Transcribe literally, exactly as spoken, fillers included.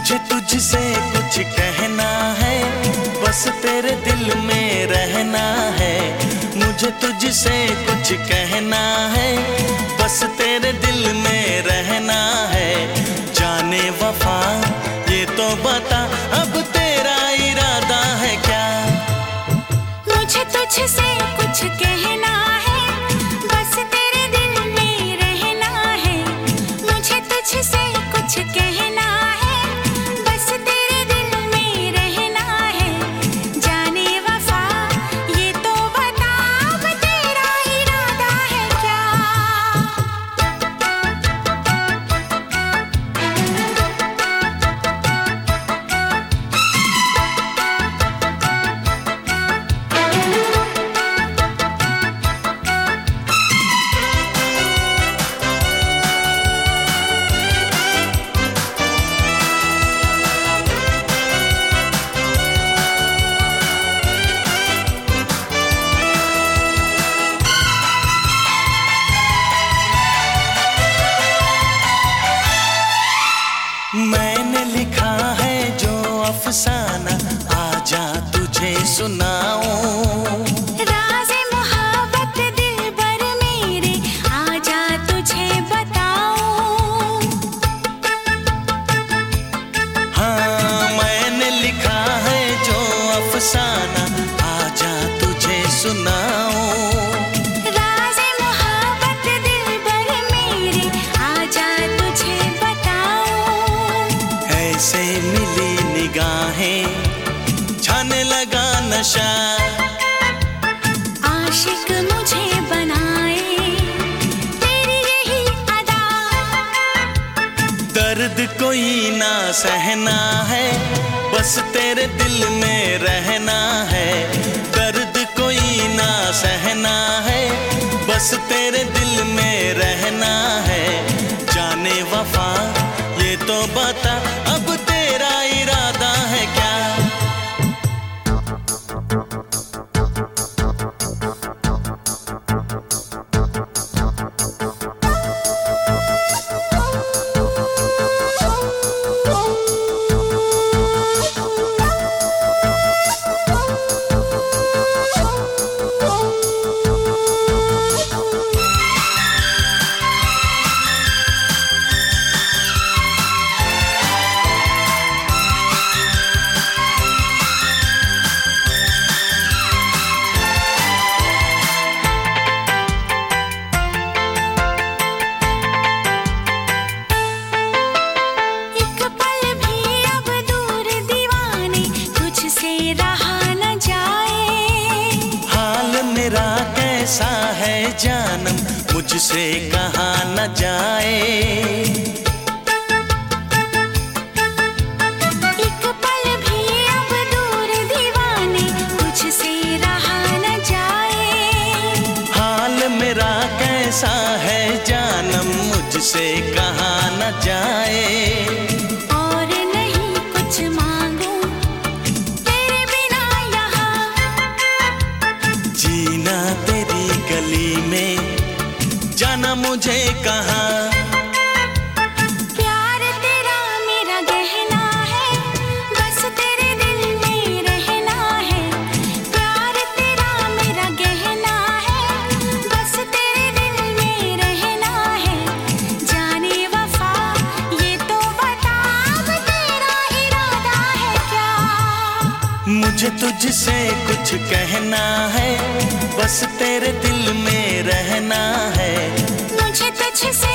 मुझे तुझसे कुछ कहना है, बस तेरे दिल में रहना है। मुझे तुझसे कुछ कहना है, बस तेरे दिल में रहना है। जाने वफा ये तो बता, अब तेरा इरादा है क्या? मुझे तुझसे कुछ कहना है, बस तेरे दिल में रहना है। मुझे तुझसे कुछ कहना है, बस तेरे दिल में रहना है। जाने वफा ये तो बता, अब तेरा इरादा है क्या? मैंने लिखा है जो अफसाना, आजा तुझे सुनाऊं। राज़े मोहब्बत दिलबर मेरे, आजा तुझे बताऊं। हाँ, मैंने लिखा है जो अफसाना, आजा तुझे सुनाऊं। राज़े मोहब्बत दिलबर मेरे, आजा तुझे बताऊं। ऐसे मिली निगाहें, छाने लगा नशा। आशिक मुझे बनाए तेरी यही अदा। दर्द कोई ना सहना है, बस तेरे दिल में रहना है। दर्द कोई ना सहना है, बस तेरे दिल में रहना है। जाने वफा ये तो बता, अब तेरा इरादा है क्या? एक पल भी अब दूर दीवाने, तुझसे रहा न जाए। हाल मेरा कैसा है जानम, मुझसे कहा न जाए। एक पल भी अब दूर दीवाने, तुझसे रहा न जाए। हाल मेरा कैसा है जानम, मुझसे कहा न जाए। और नहीं कुछ मांगू तेरे बिना यहाँ। जीना तेरी गली में, जाना मुझे कहाँ। प्यार तेरा मेरा गहना है, बस तेरे दिल में रहना है। प्यार तेरा मेरा गहना है, बस तेरे दिल में रहना है। जाने वफा ये तो बता, अब तेरा इरादा है क्या? मुझे तुझसे कुछ कहना है, बस तेरे दिल में रहना है। मुझे तुझसे